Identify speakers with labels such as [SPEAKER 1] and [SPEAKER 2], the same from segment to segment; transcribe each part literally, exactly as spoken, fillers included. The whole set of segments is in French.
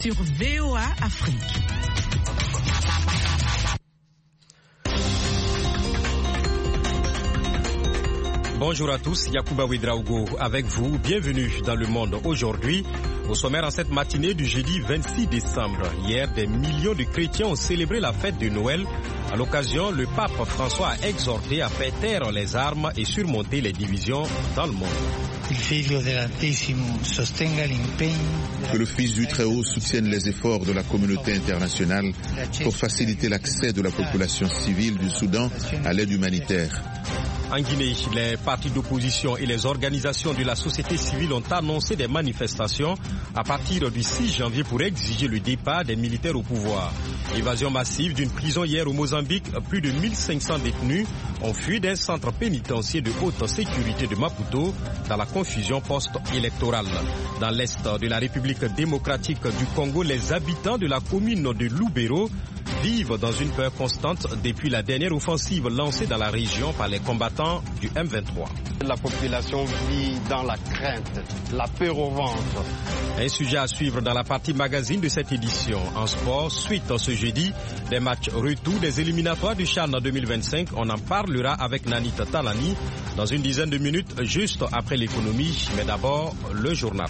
[SPEAKER 1] Sur V O A Afrique.
[SPEAKER 2] Bonjour à tous, Yacouba Ouedraogo avec vous. Bienvenue dans Le Monde aujourd'hui. Au sommaire en cette matinée du jeudi vingt-six décembre. Hier, des millions de chrétiens ont célébré la fête de Noël. À l'occasion, le pape François a exhorté à faire taire les armes et surmonter les divisions dans le monde.
[SPEAKER 3] Que le Fils du Très-Haut soutienne les efforts de la communauté internationale pour faciliter l'accès de la population civile du Soudan à l'aide humanitaire.
[SPEAKER 2] En Guinée, les partis d'opposition et les organisations de la société civile ont annoncé des manifestations à partir du six janvier pour exiger le départ des militaires au pouvoir. Évasion massive d'une prison hier au Mozambique, plus de mille cinq cents détenus ont fui d'un centre pénitentiaire de haute sécurité de Maputo dans la confusion post-électorale. Dans l'est de la République démocratique du Congo, les habitants de la commune de Lubero vivent dans une peur constante depuis la dernière offensive lancée dans la région par les combattants du M vingt-trois.
[SPEAKER 4] La population vit dans la crainte, la peur au ventre.
[SPEAKER 2] Un sujet à suivre dans la partie magazine de cette édition. En sport, suite ce jeudi, des matchs retour des éliminatoires du CHAN deux mille vingt-cinq. On en parlera avec Nanita Talani dans une dizaine de minutes, juste après l'économie. Mais d'abord, le journal.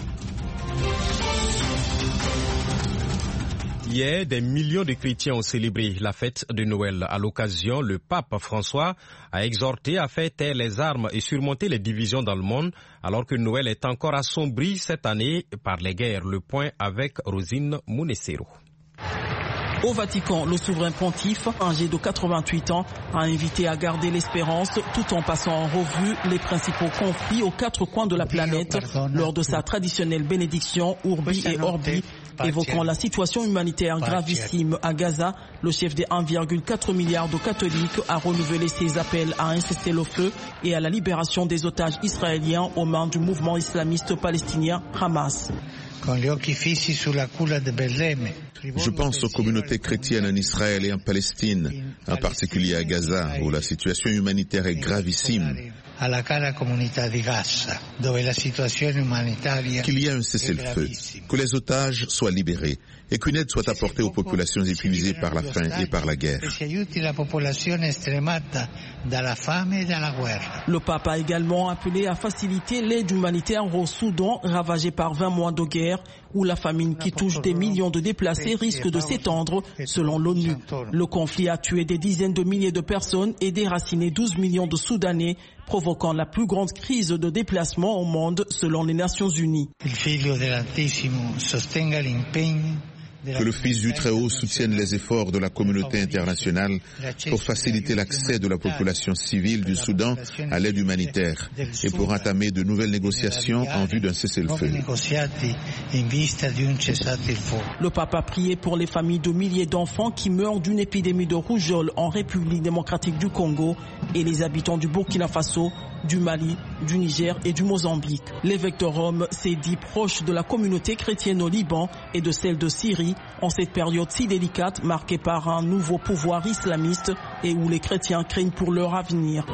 [SPEAKER 2] Hier, des millions de chrétiens ont célébré la fête de Noël. À l'occasion, le pape François a exhorté à faire taire les armes et surmonter les divisions dans le monde, alors que Noël est encore assombri cette année par les guerres. Le point avec Rosine Munessero.
[SPEAKER 5] Au Vatican, le souverain pontife, âgé de quatre-vingt-huit ans, a invité à garder l'espérance tout en passant en revue les principaux conflits aux quatre coins de la planète lors de sa traditionnelle bénédiction Urbi et Orbi. Évoquant la situation humanitaire gravissime à Gaza, le chef des un virgule quatre milliard de catholiques a renouvelé ses appels à un cessez-le-feu et à la libération des otages israéliens aux mains du mouvement islamiste palestinien Hamas.
[SPEAKER 3] Je pense aux communautés chrétiennes en Israël et en Palestine, en particulier à Gaza, où la situation humanitaire est gravissime. Qu'il y ait un cessez-le-feu, que les otages soient libérés et qu'une aide soit apportée aux populations épuisées par la faim et par la guerre.
[SPEAKER 5] Le pape a également appelé à faciliter l'aide humanitaire au Soudan, ravagé par vingt mois de guerre, où la famine qui touche des millions de déplacés risque de s'étendre, selon l'ONU. Le conflit a tué des dizaines de milliers de personnes et déraciné douze millions de Soudanais, provoquant la plus grande crise de déplacement au monde, selon les Nations Unies.
[SPEAKER 3] Que le Fils du Très-Haut soutienne les efforts de la communauté internationale pour faciliter l'accès de la population civile du Soudan à l'aide humanitaire et pour entamer de nouvelles négociations en vue d'un cessez-le-feu.
[SPEAKER 5] Le pape a prié pour les familles de milliers d'enfants qui meurent d'une épidémie de rougeole en République démocratique du Congo et les habitants du Burkina Faso, du Mali, du Niger et du Mozambique. L'évêque de Rome s'est dit proche de la communauté chrétienne au Liban et de celle de Syrie en cette période si délicate marquée par un nouveau pouvoir islamiste et où les chrétiens craignent pour leur avenir.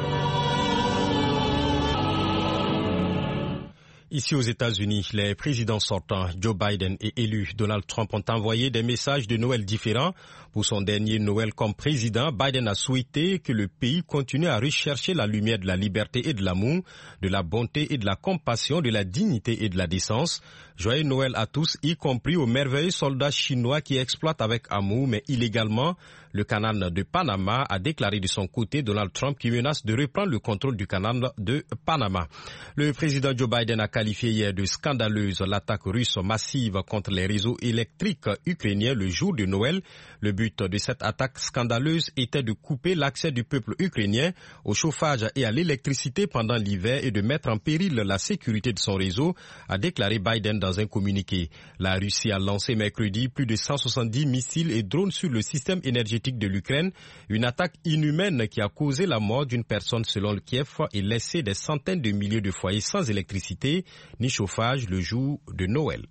[SPEAKER 2] Ici aux États-Unis, les présidents sortants Joe Biden et élu Donald Trump ont envoyé des messages de Noël différents. Pour son dernier Noël comme président, Biden a souhaité que le pays continue à rechercher la lumière de la liberté et de l'amour, de la bonté et de la compassion, de la dignité et de la décence. Joyeux Noël à tous, y compris aux merveilleux soldats chinois qui exploitent avec amour mais illégalement le canal de Panama, a déclaré de son côté Donald Trump qui menace de reprendre le contrôle du canal de Panama. Le président Joe Biden a qualifié hier de scandaleuse l'attaque russe massive contre les réseaux électriques ukrainiens le jour de Noël. Le but de cette attaque scandaleuse était de couper l'accès du peuple ukrainien au chauffage et à l'électricité pendant l'hiver et de mettre en péril la sécurité de son réseau, a déclaré Biden dans un communiqué. La Russie a lancé mercredi plus de cent soixante-dix missiles et drones sur le système énergétique de l'Ukraine, une attaque inhumaine qui a causé la mort d'une personne selon le Kiev et laissé des centaines de milliers de foyers sans électricité ni chauffage le jour de Noël.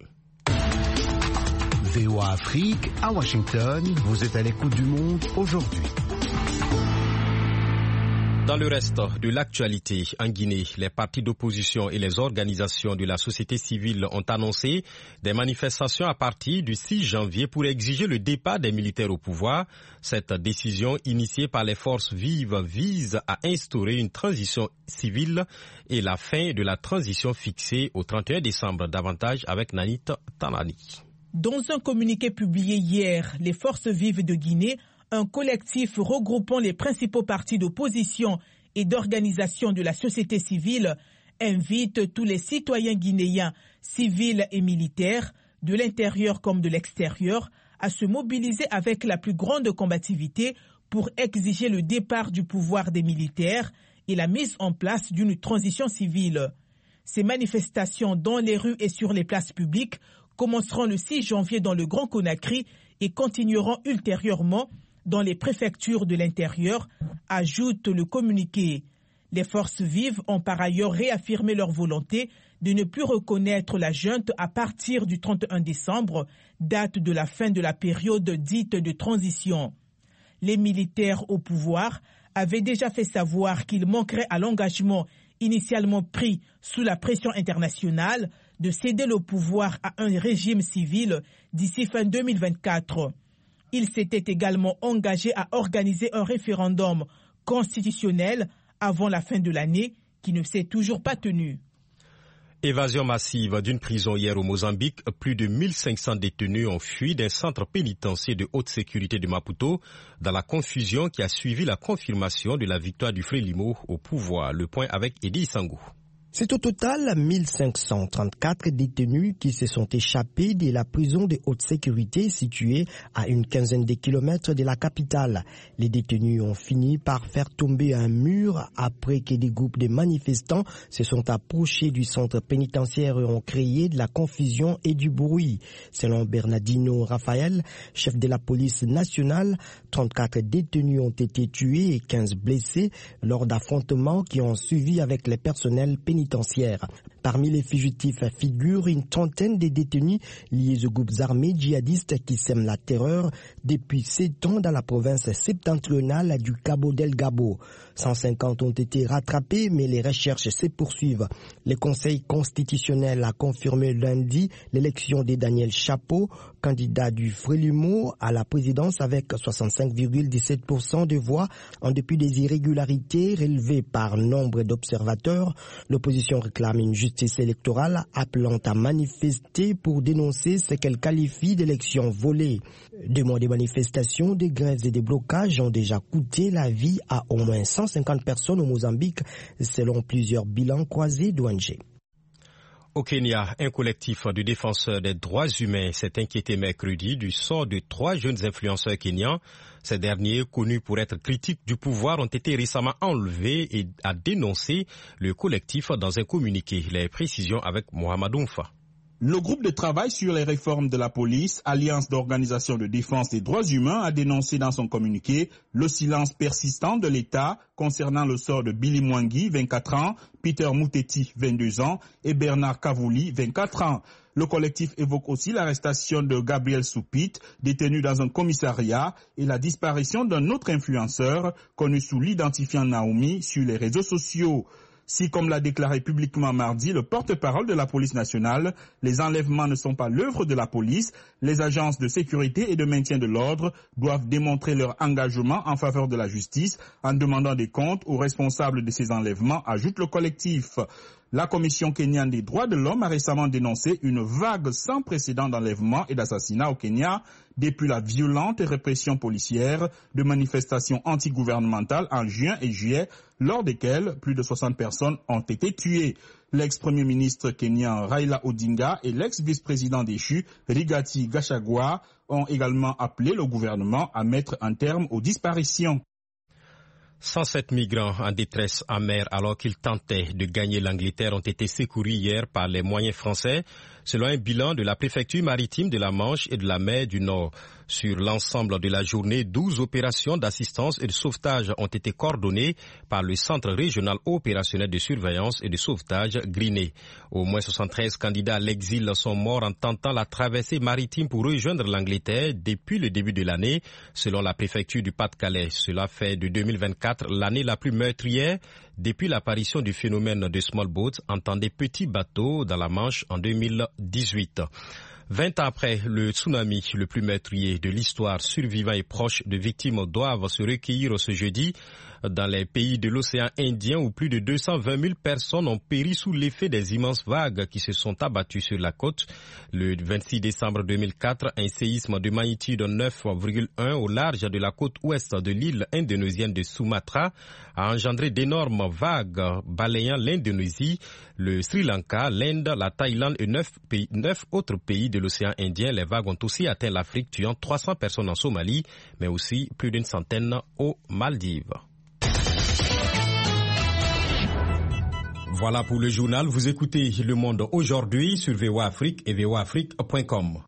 [SPEAKER 6] V O A Afrique, à Washington, vous êtes à l'écoute du monde aujourd'hui.
[SPEAKER 2] Dans le reste de l'actualité, en Guinée, les partis d'opposition et les organisations de la société civile ont annoncé des manifestations à partir du six janvier pour exiger le départ des militaires au pouvoir. Cette décision, initiée par les forces vives, vise à instaurer une transition civile et la fin de la transition fixée au trente et un décembre. Davantage avec Nanit Tanani.
[SPEAKER 1] Dans un communiqué publié hier, les forces vives de Guinée, un collectif regroupant les principaux partis d'opposition et d'organisation de la société civile, invite tous les citoyens guinéens, civils et militaires, de l'intérieur comme de l'extérieur, à se mobiliser avec la plus grande combativité pour exiger le départ du pouvoir des militaires et la mise en place d'une transition civile. Ces manifestations dans les rues et sur les places publiques commenceront le six janvier dans le Grand Conakry et continueront ultérieurement dans les préfectures de l'intérieur, ajoute le communiqué. Les forces vives ont par ailleurs réaffirmé leur volonté de ne plus reconnaître la junte à partir du trente et un décembre, date de la fin de la période dite de transition. Les militaires au pouvoir avaient déjà fait savoir qu'ils manqueraient à l'engagement initialement pris sous la pression internationale de céder le pouvoir à un régime civil d'ici fin deux mille vingt-quatre. Il s'était également engagé à organiser un référendum constitutionnel avant la fin de l'année qui ne s'est toujours pas tenu.
[SPEAKER 2] Évasion massive d'une prison hier au Mozambique. Plus de mille cinq cents détenus ont fui d'un centre pénitentiaire de haute sécurité de Maputo dans la confusion qui a suivi la confirmation de la victoire du Frélimo au pouvoir. Le point avec Edi Sangou.
[SPEAKER 6] C'est au total mille cinq cent trente-quatre détenus qui se sont échappés de la prison de haute sécurité située à une quinzaine de kilomètres de la capitale. Les détenus ont fini par faire tomber un mur après que des groupes de manifestants se sont approchés du centre pénitentiaire et ont créé de la confusion et du bruit. Selon Bernardino Rafael, chef de la police nationale, trente-quatre détenus ont été tués et quinze blessés lors d'affrontements qui ont suivi avec les personnels pénitentiaires. Parmi les fugitifs figurent une trentaine de détenus liés aux groupes armés djihadistes qui sèment la terreur depuis sept ans dans la province septentrionale du Cabo Delgado. cent cinquante ont été rattrapés, mais les recherches se poursuivent. Le Conseil constitutionnel a confirmé lundi l'élection de Daniel Chapo, candidat du Frélimo à la présidence avec soixante-cinq virgule dix-sept pour cent de voix, en dépit des irrégularités relevées par nombre d'observateurs. L'opposition réclame une justice électorale appelant à manifester pour dénoncer ce qu'elle qualifie d'élections volées. Deux mois de manifestations, des grèves et des blocages ont déjà coûté la vie à au moins cent cinquante personnes au Mozambique, selon plusieurs bilans croisés d'O N G.
[SPEAKER 2] Au Kenya, un collectif de défenseurs des droits humains s'est inquiété mercredi du sort de trois jeunes influenceurs kenyans. Ces derniers, connus pour être critiques du pouvoir, ont été récemment enlevés et a dénoncé le collectif dans un communiqué. Les précisions avec Mohamed Oumfa.
[SPEAKER 7] Le groupe de travail sur les réformes de la police, Alliance d'organisations de défense des droits humains, a dénoncé dans son communiqué le silence persistant de l'État concernant le sort de Billy Mwangi, vingt-quatre ans, Peter Muteti, vingt-deux ans, et Bernard Kavouli, vingt-quatre ans. Le collectif évoque aussi l'arrestation de Gabriel Soupit, détenu dans un commissariat, et la disparition d'un autre influenceur, connu sous l'identifiant Naomi, sur les réseaux sociaux. Si, comme l'a déclaré publiquement mardi le porte-parole de la police nationale, les enlèvements ne sont pas l'œuvre de la police, les agences de sécurité et de maintien de l'ordre doivent démontrer leur engagement en faveur de la justice en demandant des comptes aux responsables de ces enlèvements, ajoute le collectif. La Commission kenyane des droits de l'homme a récemment dénoncé une vague sans précédent d'enlèvements et d'assassinats au Kenya depuis la violente répression policière de manifestations antigouvernementales en juin et juillet, lors desquelles plus de soixante personnes ont été tuées. L'ex-premier ministre kenyan Raila Odinga et l'ex-vice-président déchu Rigathi Gachagua ont également appelé le gouvernement à mettre un terme aux disparitions.
[SPEAKER 2] cent sept migrants en détresse en mer alors qu'ils tentaient de gagner l'Angleterre ont été secourus hier par les moyens français, selon un bilan de la préfecture maritime de la Manche et de la mer du Nord. Sur l'ensemble de la journée, douze opérations d'assistance et de sauvetage ont été coordonnées par le Centre régional opérationnel de surveillance et de sauvetage Griné. Au moins soixante-treize candidats à l'exil sont morts en tentant la traversée maritime pour rejoindre l'Angleterre depuis le début de l'année, selon la préfecture du Pas-de-Calais. Cela fait de deux mille vingt-quatre vingt-quatre, l'année la plus meurtrière depuis l'apparition du phénomène de small boats, entendez petits bateaux dans la Manche en deux mille dix-huit. Vingt ans après le tsunami le plus meurtrier de l'histoire, survivants et proches de victimes doivent se recueillir ce jeudi dans les pays de l'océan Indien où plus de deux cent vingt mille personnes ont péri sous l'effet des immenses vagues qui se sont abattues sur la côte. Le vingt-six décembre deux mille quatre, un séisme de magnitude neuf virgule un au large de la côte ouest de l'île indonésienne de Sumatra a engendré d'énormes vagues balayant l'Indonésie, le Sri Lanka, l'Inde, la Thaïlande et neuf, pays, neuf autres pays de l'océan Indien. Les vagues ont aussi atteint l'Afrique, tuant trois cents personnes en Somalie, mais aussi plus d'une centaine aux Maldives. Voilà pour le journal. Vous écoutez Le Monde aujourd'hui sur V O A Afrique et V O A Afrique point com.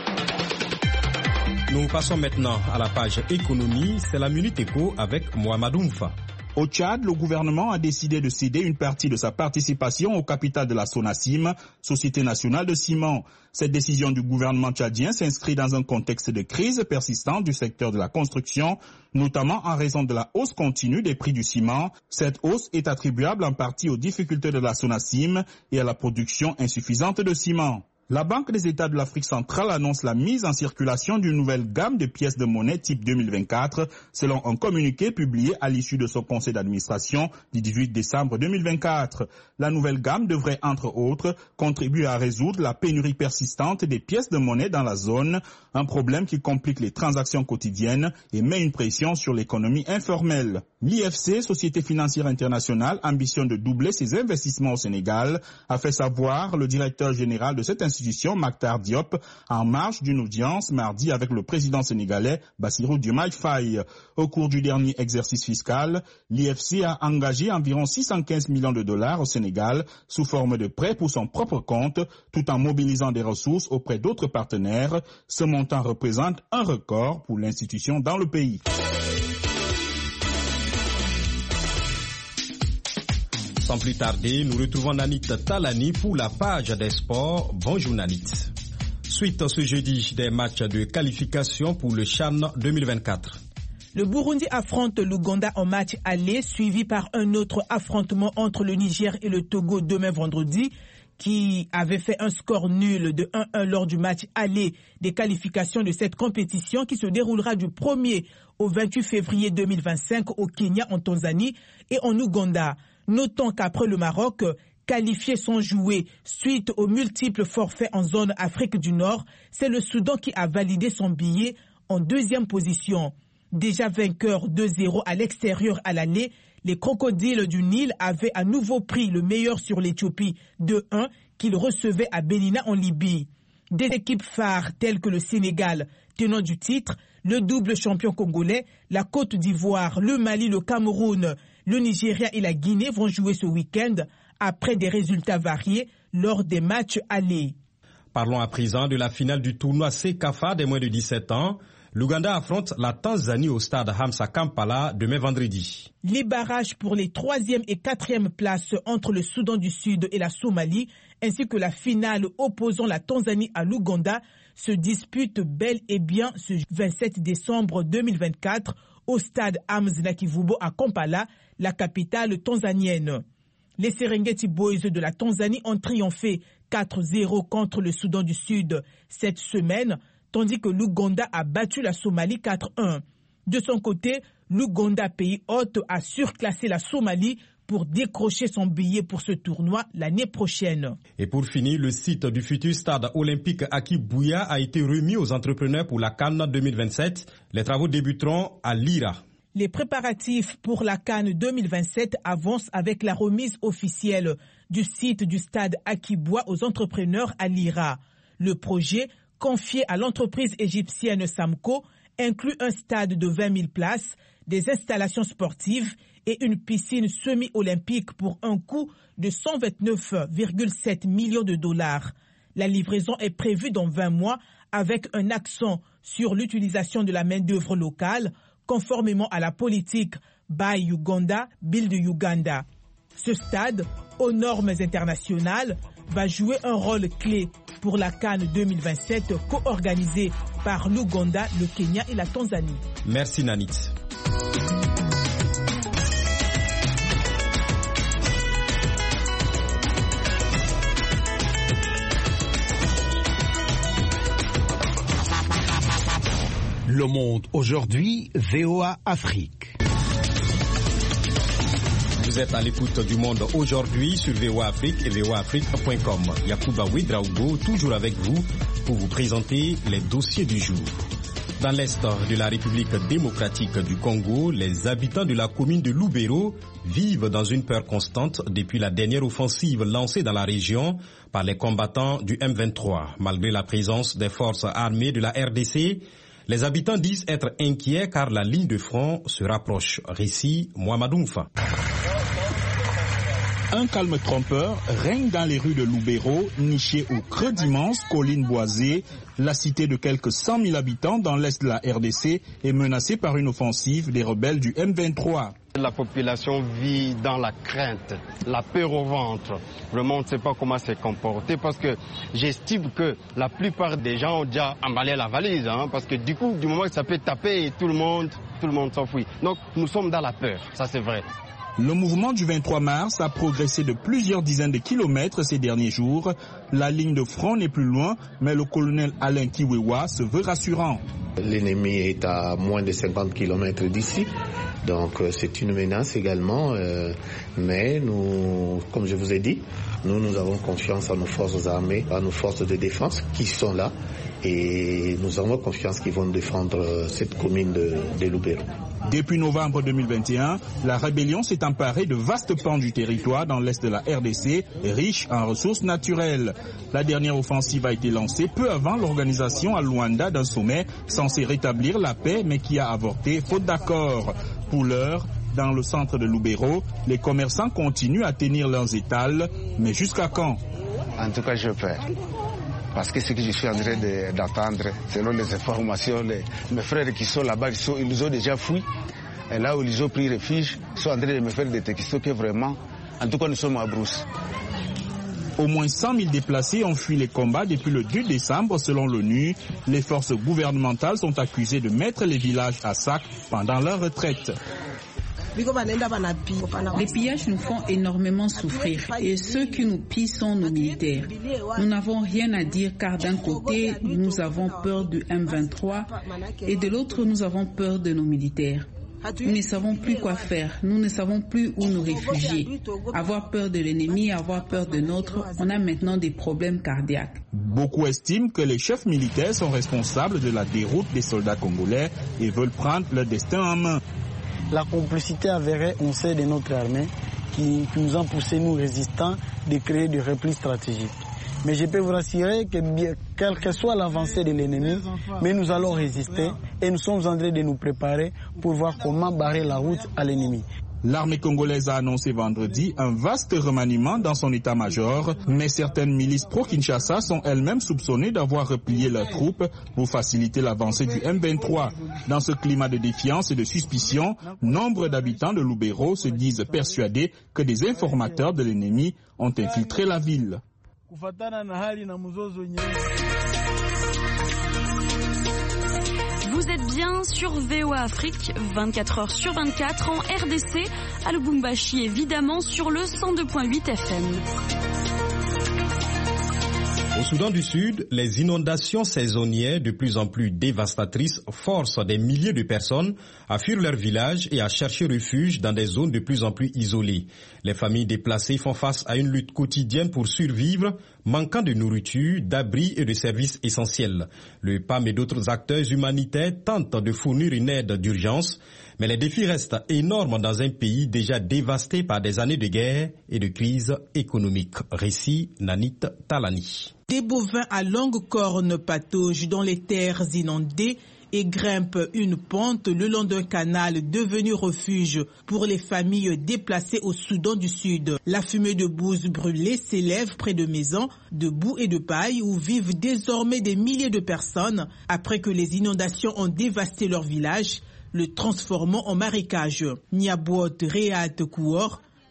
[SPEAKER 2] Nous passons maintenant à la page économie. C'est la Minute Éco avec Mohamed Oumfa.
[SPEAKER 7] Au Tchad, le gouvernement a décidé de céder une partie de sa participation au capital de la Sonasim, Société nationale de ciment. Cette décision du gouvernement tchadien s'inscrit dans un contexte de crise persistante du secteur de la construction, notamment en raison de la hausse continue des prix du ciment. Cette hausse est attribuable en partie aux difficultés de la Sonasim et à la production insuffisante de ciment. La Banque des États de l'Afrique centrale annonce la mise en circulation d'une nouvelle gamme de pièces de monnaie type deux mille vingt-quatre, selon un communiqué publié à l'issue de son conseil d'administration du dix-huit décembre deux mille vingt-quatre. La nouvelle gamme devrait, entre autres, contribuer à résoudre la pénurie persistante des pièces de monnaie dans la zone, un problème qui complique les transactions quotidiennes et met une pression sur l'économie informelle. L'I F C, Société financière internationale, ambitionne de doubler ses investissements au Sénégal, a fait savoir le directeur général de cette institution, Mactar Diop, en marge d'une audience mardi avec le président sénégalais Bassirou Diomaye Faye. Au cours du dernier exercice fiscal, l'I F C a engagé environ six cent quinze millions de dollars au Sénégal sous forme de prêts pour son propre compte, tout en mobilisant des ressources auprès d'autres partenaires. Ce montant représente un record pour l'institution dans le pays.
[SPEAKER 2] Sans plus tarder, nous retrouvons Nanit Talani pour la page des sports. Bonjour Nanit. Suite ce jeudi des matchs de qualification pour le CHAN deux mille vingt-quatre.
[SPEAKER 1] Le Burundi affronte l'Ouganda en match aller, suivi par un autre affrontement entre le Niger et le Togo demain vendredi, qui avait fait un score nul de un un lors du match aller des qualifications de cette compétition qui se déroulera du premier au vingt-huit février deux mille vingt-cinq au Kenya, en Tanzanie et en Ouganda. Notons qu'après le Maroc, qualifié sans jouer suite aux multiples forfaits en zone Afrique du Nord, c'est le Soudan qui a validé son billet en deuxième position. Déjà vainqueur deux zéro à l'extérieur à l'aller, les crocodiles du Nil avaient à nouveau pris le meilleur sur l'Éthiopie deux un qu'ils recevaient à Benina en Libye. Des équipes phares telles que le Sénégal, tenant du titre, le double champion congolais, la Côte d'Ivoire, le Mali, le Cameroun, le Nigeria et la Guinée vont jouer ce week-end après des résultats variés lors des matchs allés.
[SPEAKER 2] Parlons à présent de la finale du tournoi Sekafa des moins de dix-sept ans. L'Ouganda affronte la Tanzanie au stade Hamza Kampala demain vendredi.
[SPEAKER 1] Les barrages pour les troisième et quatrième places entre le Soudan du Sud et la Somalie, ainsi que la finale opposant la Tanzanie à l'Ouganda, se disputent bel et bien ce vingt-sept décembre deux mille vingt-quatre au stade Hamza Nakivubo à Kampala, la capitale tanzanienne. Les Serengeti Boys de la Tanzanie ont triomphé quatre zéro contre le Soudan du Sud cette semaine, tandis que l'Ouganda a battu la Somalie quatre un. De son côté, l'Ouganda, pays hôte, a surclassé la Somalie pour décrocher son billet pour ce tournoi l'année prochaine.
[SPEAKER 2] Et pour finir, le site du futur stade olympique Aki Bouya a été remis aux entrepreneurs pour la CAN deux mille vingt-sept. Les travaux débuteront à Lira.
[SPEAKER 1] Les préparatifs pour la CAN deux mille vingt-sept avancent avec la remise officielle du site du stade Aki Bouya aux entrepreneurs à Lira. Le projet, confié à l'entreprise égyptienne Samco, inclut un stade de vingt mille places, des installations sportives et une piscine semi-olympique pour un coût de cent vingt-neuf virgule sept millions de dollars. La livraison est prévue dans vingt mois avec un accent sur l'utilisation de la main-d'œuvre locale, conformément à la politique Buy Uganda, Build Uganda. Ce stade, aux normes internationales, va jouer un rôle clé pour la CAN deux mille vingt-sept co-organisée par l'Ouganda, le Kenya et la Tanzanie.
[SPEAKER 2] Merci Nanit.
[SPEAKER 8] Le Monde aujourd'hui, V O A Afrique.
[SPEAKER 2] Vous êtes à l'écoute du Monde aujourd'hui sur V O A Afrique et V O A Afrique point com. Yacouba Ouedraogo, toujours avec vous pour vous présenter les dossiers du jour. Dans l'est de la République démocratique du Congo, les habitants de la commune de Lubero vivent dans une peur constante depuis la dernière offensive lancée dans la région par les combattants du M vingt-trois. Malgré la présence des forces armées de la R D C, les habitants disent être inquiets car la ligne de front se rapproche. Récit Mohamedou Moufa.
[SPEAKER 7] Un calme trompeur règne dans les rues de Lubero, nichée au creux d'immenses collines boisées. La cité de quelques cent mille habitants dans l'est de la R D C est menacée par une offensive des rebelles du M vingt-trois.
[SPEAKER 4] La population vit dans la crainte, la peur au ventre. Vraiment, on ne sait pas comment se comporter parce que j'estime que la plupart des gens ont déjà emballé la valise. Hein, parce que du coup, du moment que ça peut taper, tout le monde, tout le monde s'enfuit. Donc, nous sommes dans la peur, ça c'est vrai.
[SPEAKER 7] Le mouvement du vingt-trois mars a progressé de plusieurs dizaines de kilomètres ces derniers jours. La ligne de front n'est plus loin, mais le colonel Alain Kiwewa se veut rassurant.
[SPEAKER 9] L'ennemi est à moins de cinquante kilomètres d'ici, donc c'est une menace également. Euh, mais nous, comme je vous ai dit, nous, nous avons confiance en nos forces armées, en nos forces de défense qui sont là. Et nous avons confiance qu'ils vont défendre cette commune de, de Lubero.
[SPEAKER 7] Depuis novembre deux mille vingt et un, la rébellion s'est emparée de vastes pans du territoire dans l'est de la R D C, riche en ressources naturelles. La dernière offensive a été lancée peu avant l'organisation à Luanda d'un sommet censé rétablir la paix mais qui a avorté faute d'accord. Pour l'heure, dans le centre de Lubero, les commerçants continuent à tenir leurs étals, mais jusqu'à quand?
[SPEAKER 10] En tout cas, je peur. Parce que ce que je suis en train d'attendre, selon les informations, les, mes frères qui sont là-bas, ils, sont, ils ont déjà fui. Et là où ils ont pris refuge, ils sont en train de me faire des textos que vraiment, en tout cas, nous sommes à brousse.
[SPEAKER 7] Au moins cent mille déplacés ont fui les combats depuis le deux décembre selon l'ONU. Les forces gouvernementales sont accusées de mettre les villages à sac pendant leur retraite.
[SPEAKER 11] Les pillages nous font énormément souffrir et ceux qui nous pillent sont nos militaires. Nous n'avons rien à dire car d'un côté, nous avons peur du M vingt-trois et de l'autre, nous avons peur de nos militaires. Nous ne savons plus quoi faire, nous ne savons plus où nous réfugier. Avoir peur de l'ennemi, avoir peur de notre, on a maintenant des problèmes cardiaques.
[SPEAKER 7] Beaucoup estiment que les chefs militaires sont responsables de la déroute des soldats congolais et veulent prendre leur destin en main.
[SPEAKER 12] La complicité avérée, on sait, de notre armée qui, qui nous a poussé, nous résistants, de créer des replis stratégiques. Mais je peux vous rassurer que bien, quelle que soit l'avancée de l'ennemi, mais nous allons résister et nous sommes en train de nous préparer pour voir comment barrer la route à l'ennemi.
[SPEAKER 7] L'armée congolaise a annoncé vendredi un vaste remaniement dans son état-major, mais certaines milices pro-Kinshasa sont elles-mêmes soupçonnées d'avoir replié leurs troupes pour faciliter l'avancée du M vingt-trois. Dans ce climat de défiance et de suspicion, nombre d'habitants de Lubero se disent persuadés que des informateurs de l'ennemi ont infiltré la ville.
[SPEAKER 13] Vous êtes bien sur V O A Afrique, vingt-quatre heures sur vingt-quatre en R D C, à Lubumbashi évidemment sur le cent deux virgule huit F M.
[SPEAKER 2] Au Soudan du Sud, les inondations saisonnières de plus en plus dévastatrices forcent des milliers de personnes à fuir leur village et à chercher refuge dans des zones de plus en plus isolées. Les familles déplacées font face à une lutte quotidienne pour survivre, manquant de nourriture, d'abris et de services essentiels. Le P A M et d'autres acteurs humanitaires tentent de fournir une aide d'urgence, mais les défis restent énormes dans un pays déjà dévasté par des années de guerre et de crise économique. Récit Nanit Talani.
[SPEAKER 1] Des bovins à longue corne pataugent dans les terres inondées et grimpent une pente le long d'un canal devenu refuge pour les familles déplacées au Soudan du Sud. La fumée de bouse brûlée s'élève près de maisons, de boue et de paille où vivent désormais des milliers de personnes après que les inondations ont dévasté leur village, le transformant en marécage. Niabot Réat Kouor,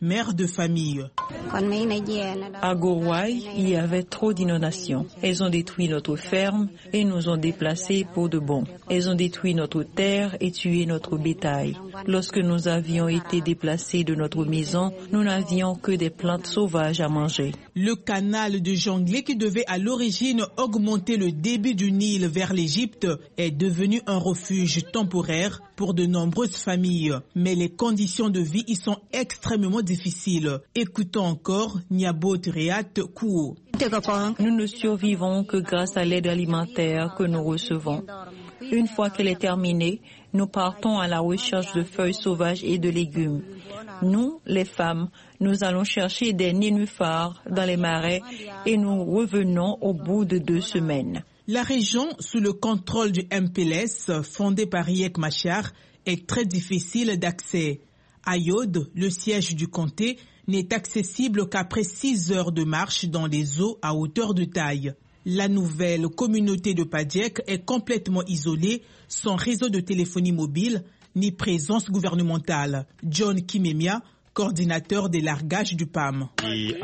[SPEAKER 1] mère de famille.
[SPEAKER 14] À Gowai, il y avait trop d'inondations. Elles ont détruit notre ferme et nous ont déplacés pour de bon. Elles ont détruit notre terre et tué notre bétail. Lorsque nous avions été déplacés de notre maison, nous n'avions que des plantes sauvages à manger.
[SPEAKER 1] Le canal de Jonglei, qui devait à l'origine augmenter le débit du Nil vers l'Égypte, est devenu un refuge temporaire pour de nombreuses familles. Mais les conditions de vie y sont extrêmement difficiles. Écoutons encore Nyabot Réat Kouo.
[SPEAKER 14] Nous ne survivons que grâce à l'aide alimentaire que nous recevons. Une fois qu'elle est terminée, nous partons à la recherche de feuilles sauvages et de légumes. Nous, les femmes, nous allons chercher des nénuphars dans les marais et nous revenons au bout de deux semaines.
[SPEAKER 1] La région, sous le contrôle du M P L S, fondé par Riek Machar, est très difficile d'accès. Ayod, le siège du comté, n'est accessible qu'après six heures de marche dans les eaux à hauteur de taille. La nouvelle communauté de Padjek est complètement isolée, sans réseau de téléphonie mobile ni présence gouvernementale. John Kimemia, coordinateur des largages du P A M.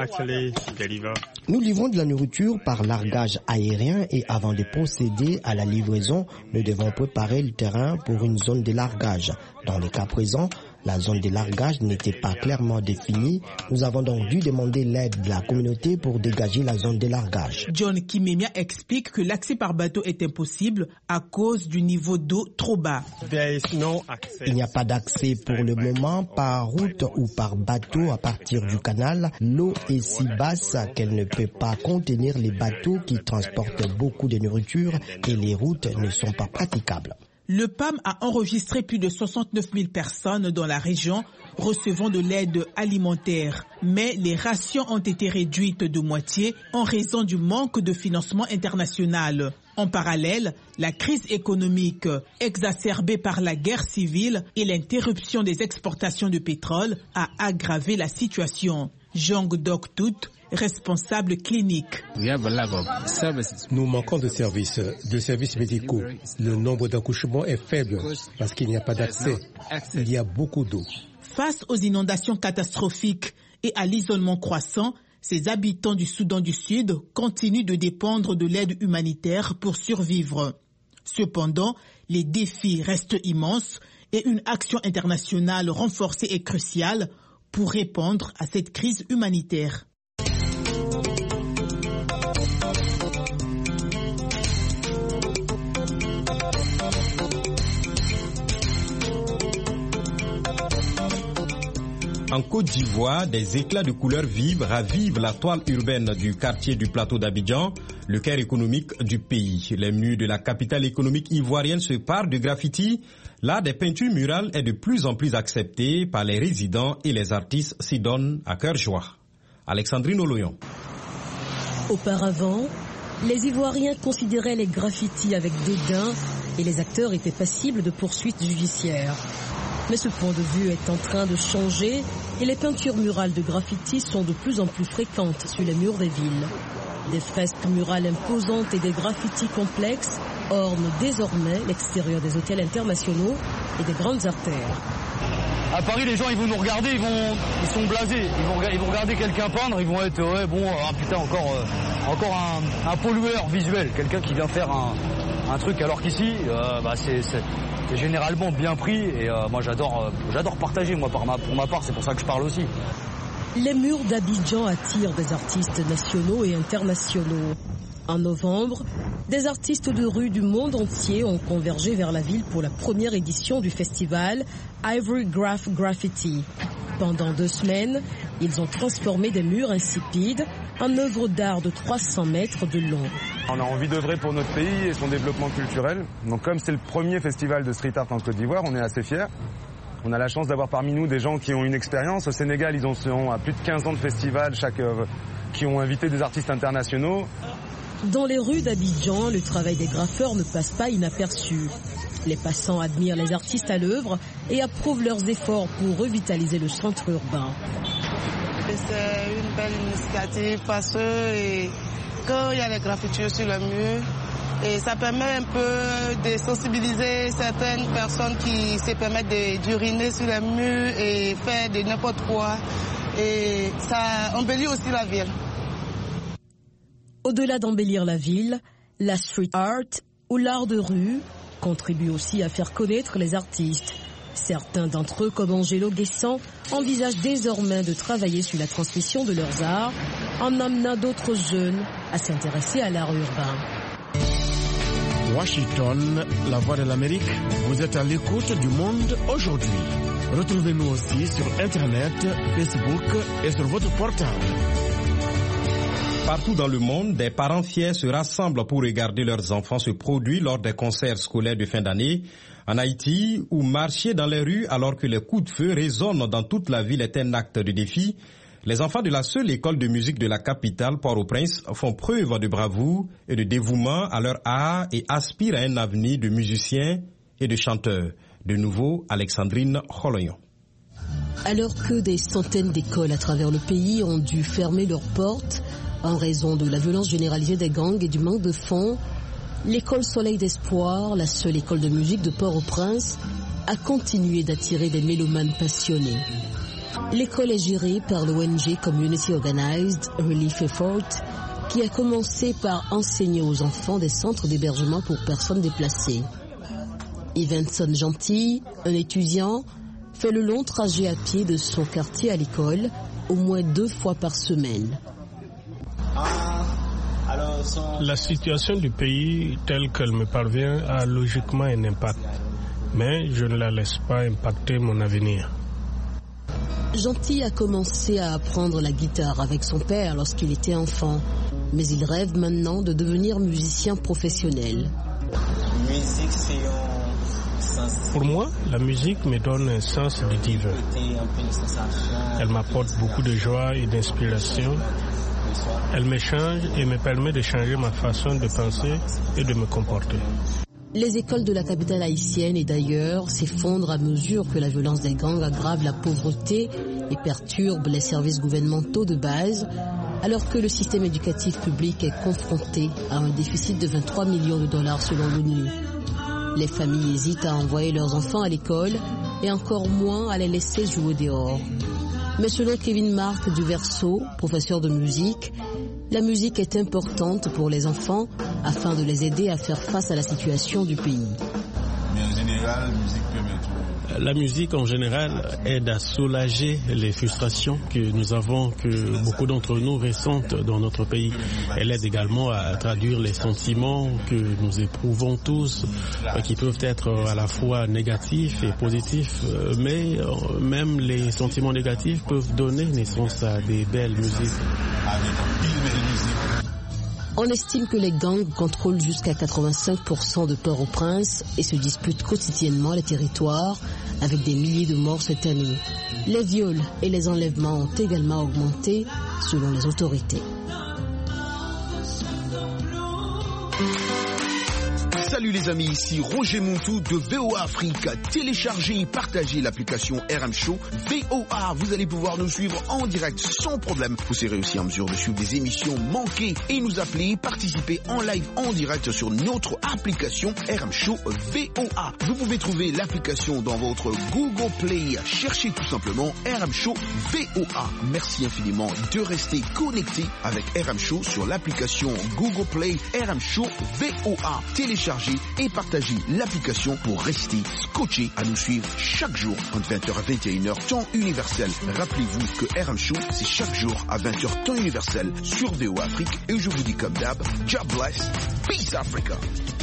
[SPEAKER 6] Nous livrons de la nourriture par largage aérien et avant de procéder à la livraison, nous devons préparer le terrain pour une zone de largage. Dans le cas présent, la zone de largage n'était pas clairement définie. Nous avons donc dû demander l'aide de la communauté pour dégager la zone de largage.
[SPEAKER 1] John Kimemia explique que l'accès par bateau est impossible à cause du niveau d'eau trop bas.
[SPEAKER 6] Il n'y a pas d'accès pour le moment par route ou par bateau à partir du canal. L'eau est si basse qu'elle ne peut pas contenir les bateaux qui transportent beaucoup de nourriture et les routes ne sont pas praticables.
[SPEAKER 1] Le P A M a enregistré plus de soixante-neuf mille personnes dans la région recevant de l'aide alimentaire. Mais les rations ont été réduites de moitié en raison du manque de financement international. En parallèle, la crise économique exacerbée par la guerre civile et l'interruption des exportations de pétrole a aggravé la situation. Jong Dok Tut, responsable clinique.
[SPEAKER 15] Nous manquons de services, de services médicaux. Le nombre d'accouchements est faible parce qu'il n'y a pas d'accès. Il y a beaucoup d'eau.
[SPEAKER 1] Face aux inondations catastrophiques et à l'isolement croissant, ces habitants du Soudan du Sud continuent de dépendre de l'aide humanitaire pour survivre. Cependant, les défis restent immenses et une action internationale renforcée est cruciale pour répondre à cette crise humanitaire.
[SPEAKER 2] En Côte d'Ivoire, des éclats de couleurs vives ravivent la toile urbaine du quartier du plateau d'Abidjan, le cœur économique du pays. Les murs de la capitale économique ivoirienne se parent de graffitis. L'art des peintures murales est de plus en plus accepté par les résidents et les artistes s'y donnent à cœur joie. Alexandrine Oloyon.
[SPEAKER 16] Auparavant, les Ivoiriens considéraient les graffitis avec dédain et les acteurs étaient passibles de poursuites judiciaires. Mais ce point de vue est en train de changer et les peintures murales de graffiti sont de plus en plus fréquentes sur les murs des villes. Des fresques murales imposantes et des graffitis complexes ornent désormais l'extérieur des hôtels internationaux et des grandes artères.
[SPEAKER 17] À Paris, les gens ils vont nous regarder, ils vont, ils sont blasés, ils vont, ils vont regarder quelqu'un peindre, ils vont être ouais bon, ah, putain encore, euh, encore un, un pollueur visuel, quelqu'un qui vient faire un, un truc, alors qu'ici, euh, bah, c'est, c'est, c'est généralement bien pris et euh, moi j'adore, euh, j'adore partager moi par ma, pour ma part, c'est pour ça que je parle aussi.
[SPEAKER 16] Les murs d'Abidjan attirent des artistes nationaux et internationaux. En novembre, des artistes de rue du monde entier ont convergé vers la ville pour la première édition du festival Ivory Graph Graffiti. Pendant deux semaines, ils ont transformé des murs insipides en œuvres d'art de trois cents mètres de long.
[SPEAKER 18] On a envie d'œuvrer pour notre pays et son développement culturel. Donc comme c'est le premier festival de street art en Côte d'Ivoire, on est assez fiers. On a la chance d'avoir parmi nous des gens qui ont une expérience. Au Sénégal, ils ont, sont à plus de quinze ans de festival, chaque, euh, qui ont invité des artistes internationaux.
[SPEAKER 16] Dans les rues d'Abidjan, le travail des graffeurs ne passe pas inaperçu. Les passants admirent les artistes à l'œuvre et approuvent leurs efforts pour revitaliser le centre urbain.
[SPEAKER 19] C'est une belle initiative parce que quand il y a les graffitures sur le mur, et ça permet un peu de sensibiliser certaines personnes qui se permettent de, d'uriner sur les murs et faire de n'importe quoi. et ça embellit aussi la ville.
[SPEAKER 16] Au-delà d'embellir la ville, la street art ou l'art de rue contribue aussi à faire connaître les artistes. Certains d'entre eux, comme Angelo Guessant, envisagent désormais de travailler sur la transmission de leurs arts en amenant d'autres jeunes à s'intéresser à l'art urbain.
[SPEAKER 20] Washington, la voix de l'Amérique, vous êtes à l'écoute du monde aujourd'hui. Retrouvez-nous aussi sur Internet, Facebook et sur votre portable.
[SPEAKER 2] Partout dans le monde, des parents fiers se rassemblent pour regarder leurs enfants se produire lors des concerts scolaires de fin d'année. En Haïti, où marcher dans les rues alors que les coups de feu résonnent dans toute la ville est un acte de défi, les enfants de la seule école de musique de la capitale, Port-au-Prince, font preuve de bravoure et de dévouement à leur art et aspirent à un avenir de musiciens et de chanteurs. De nouveau, Alexandrine Kholoyon.
[SPEAKER 16] Alors que des centaines d'écoles à travers le pays ont dû fermer leurs portes en raison de la violence généralisée des gangs et du manque de fonds, l'école Soleil d'Espoir, la seule école de musique de Port-au-Prince, a continué d'attirer des mélomanes passionnés. L'école est gérée par l'O N G Community Organized Relief Effort, qui a commencé par enseigner aux enfants des centres d'hébergement pour personnes déplacées. Evenson Gentil, un étudiant, fait le long trajet à pied de son quartier à l'école au moins deux fois par semaine.
[SPEAKER 21] La situation du pays telle qu'elle me parvient a logiquement un impact, mais je ne la laisse pas impacter mon avenir.
[SPEAKER 16] Gentil a commencé à apprendre la guitare avec son père lorsqu'il était enfant, mais il rêve maintenant de devenir musicien professionnel.
[SPEAKER 21] Pour moi, la musique me donne un sens du divin. Elle m'apporte beaucoup de joie et d'inspiration. Elle me change et me permet de changer ma façon de penser et de me comporter.
[SPEAKER 16] Les écoles de la capitale haïtienne et d'ailleurs s'effondrent à mesure que la violence des gangs aggrave la pauvreté et perturbe les services gouvernementaux de base, alors que le système éducatif public est confronté à un déficit de vingt-trois millions de dollars selon l'ONU. Les familles hésitent à envoyer leurs enfants à l'école et encore moins à les laisser jouer dehors. Mais selon Kevin Marc du Verseau, professeur de musique, la musique est importante pour les enfants afin de les aider à faire face à la situation du pays.
[SPEAKER 21] Mais en général, la musique permet tout. La musique en général aide à soulager les frustrations que nous avons, que beaucoup d'entre nous ressentent dans notre pays. Elle aide également à traduire les sentiments que nous éprouvons tous, qui peuvent être à la fois négatifs et positifs, mais même les sentiments négatifs peuvent donner naissance à des belles musiques.
[SPEAKER 16] On estime que les gangs contrôlent jusqu'à quatre-vingt-cinq pour cent de Port-au-Prince et se disputent quotidiennement les territoires avec des milliers de morts cette année. Les viols et les enlèvements ont également augmenté selon les autorités.
[SPEAKER 22] Salut les amis, ici Roger Montou de V O A Afrique. Téléchargez et partagez l'application R M Show V O A. Vous allez pouvoir nous suivre en direct sans problème. Vous serez aussi en mesure de suivre des émissions manquées et nous appeler, participer en live en direct sur notre application R M Show V O A. Vous pouvez trouver l'application dans votre Google Play. Cherchez tout simplement R M Show V O A. Merci infiniment de rester connecté avec R M Show sur l'application Google Play R M Show V O A. Téléchargez et partagez l'application pour rester scotché à nous suivre chaque jour entre vingt heures à vingt et une heures temps universel. Rappelez-vous que R M Show c'est chaque jour à vingt heures temps universel sur V O A Afrique et je vous dis comme d'hab, God bless, peace Africa.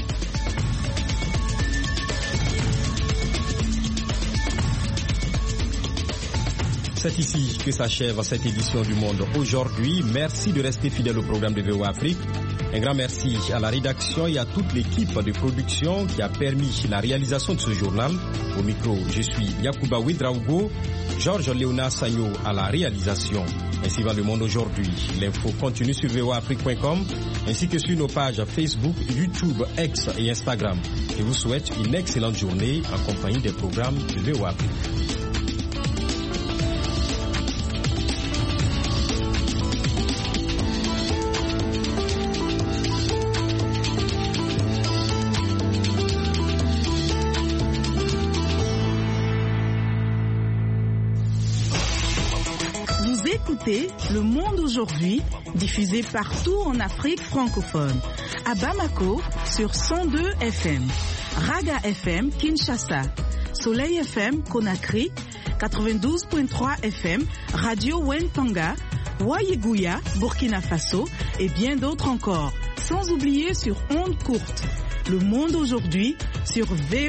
[SPEAKER 2] C'est ici que s'achève cette édition du Monde aujourd'hui. Merci de rester fidèle au programme de V O A Afrique. Un grand merci à la rédaction et à toute l'équipe de production qui a permis la réalisation de ce journal. Au micro, je suis Yacouba Ouedraogo, Georges Léonard Sagno à la réalisation. Ainsi va le monde aujourd'hui. L'info continue sur V O A Afrique point com ainsi que sur nos pages Facebook, YouTube, X et Instagram. Je vous souhaite une excellente journée en compagnie des programmes de V O A Afrique.
[SPEAKER 3] écoutez Le Monde aujourd'hui, diffusé partout en Afrique francophone. À Bamako, sur cent deux F M. Raga F M, Kinshasa. Soleil F M, Conakry. quatre-vingt-douze virgule trois F M, Radio Wentanga. Wayeguya, Burkina Faso. Et bien d'autres encore. Sans oublier sur ondes courtes. Le Monde aujourd'hui, sur V O A.